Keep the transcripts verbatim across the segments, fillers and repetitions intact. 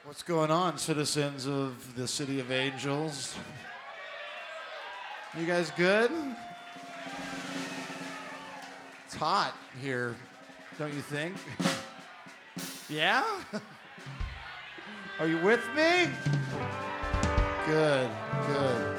What's going on, citizens of the City of Angels? You guys good? It's hot here, don't you think? Yeah? Are you with me? Good, good.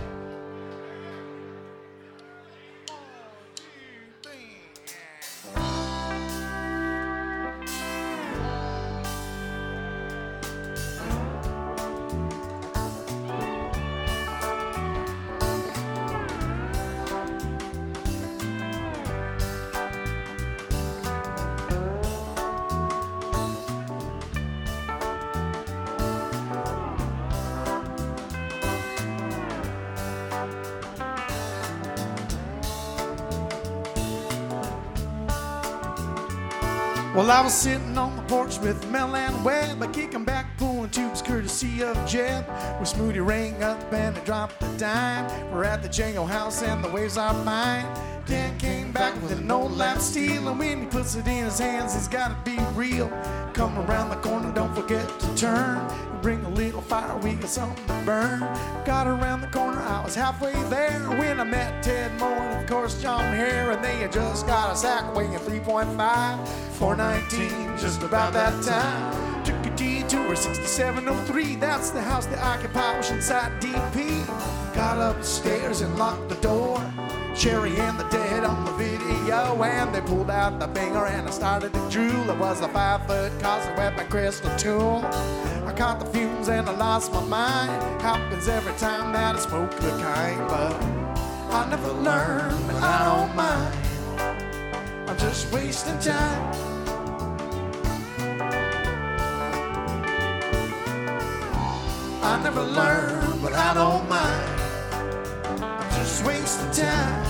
Well, I was sitting on the porch with Mel and Webb, a kicking back, pulling tubes courtesy of Jeb. Where Smoothie rang up and it dropped the dime. We're at the Django house and the waves are mine. Dan came back with an old lap steel, and when he puts it in his hands, he's gotta be real. Come around the corner, don't forget to turn. Bring a little fire, we got something to burn. Got around the corner, I was halfway there when I met Ted Moore and of course John Hare, and they had just got a sack weighing three point five. four nineteen, just about that time. Took a detour, sixty-seven oh three, that's the house they occupy, Oceanside D P. Got upstairs and locked the door. Sherry and the Dead on the video, and they pulled out the banger and I started to drool. It was a five-foot cosmic weapon crystal tool. I caught the fumes and I lost my mind. Happens every time that I smoke the kind, but I never learned, but I don't mind. I'm just wasting time. I never learned, but I don't mind. I'm just wasting time.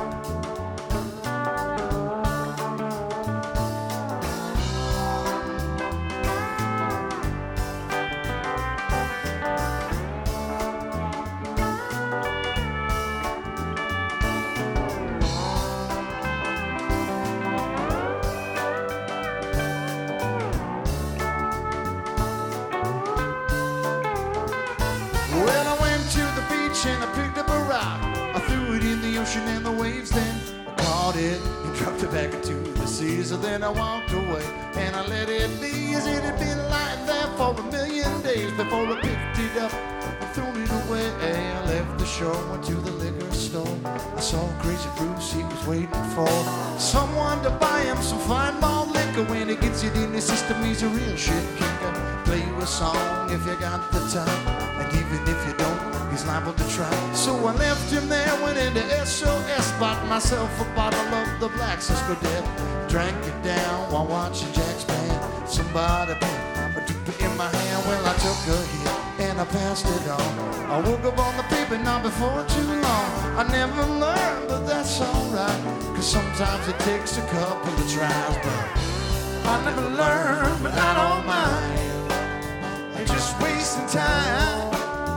Well, I went to the beach and I picked up a rock. I threw it in the ocean and the waves, then I caught it and dropped it back into the sea. So then I walked away and I let it be, as it had been lying there for a million days before I picked it up and thrown it away. I left the shore, went to the liquor store. I saw Crazy Bruce, he was waiting for someone to buy him some fine malt liquor. When he gets it in his system, he's a real shit kicker. Play you a song if you got the time, and even if you don't, he's liable to try. So I left him there, went into S O S, bought myself a bottle of the Black Cisco Dead. Drank it down while watching Jack's band. Somebody put a drip in my hand. Well, I took a hit and I passed it on. I woke up on the paper not before too long. I never learned, but that's alright, cause sometimes it takes a couple of tries. But I never learned, but I don't mind. I'm just wasting time.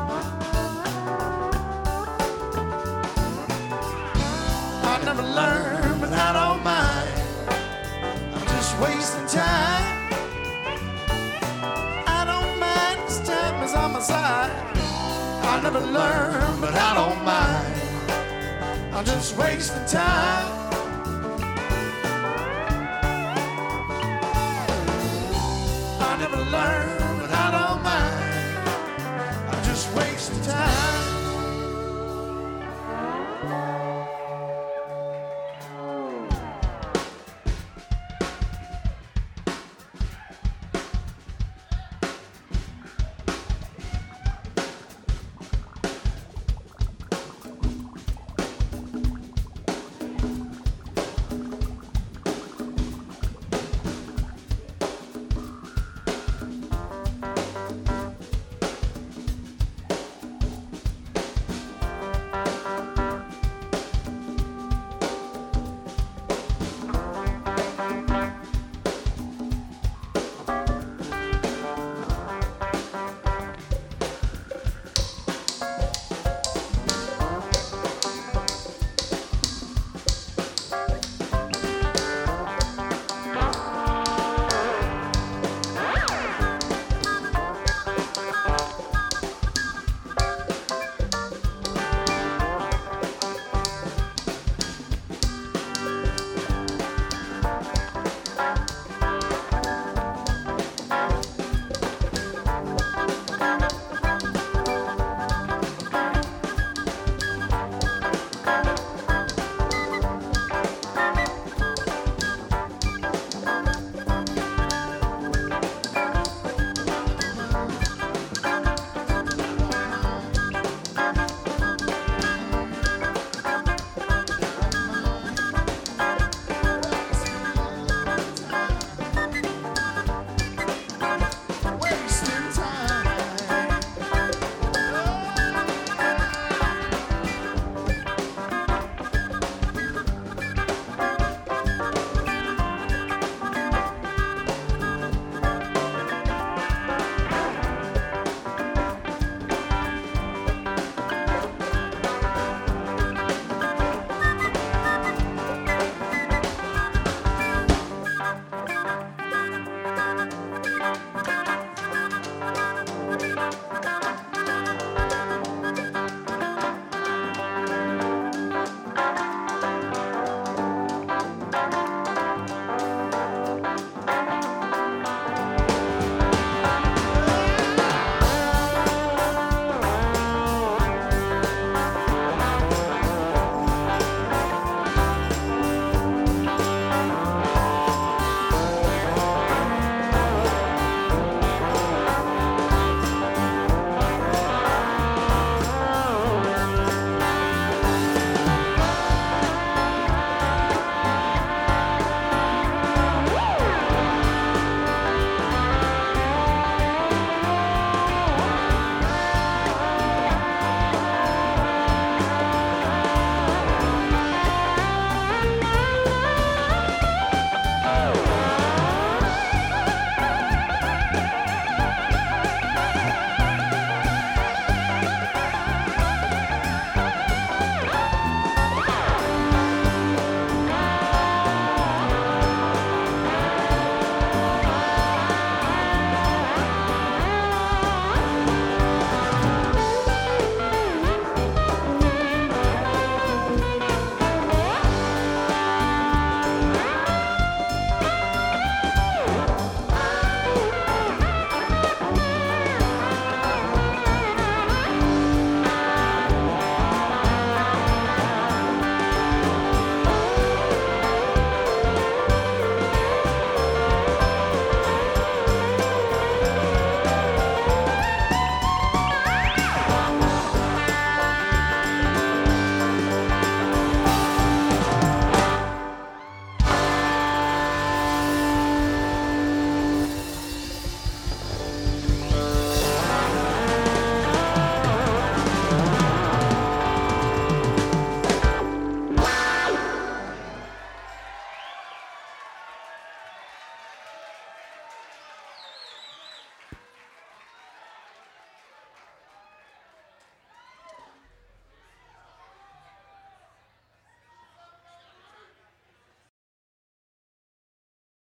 I never learned, but I don't mind. I'm just wasting time. I don't mind, 'cause time is on my side. I never learned, but I don't mind. I'm just wasting time. I never learned, but I don't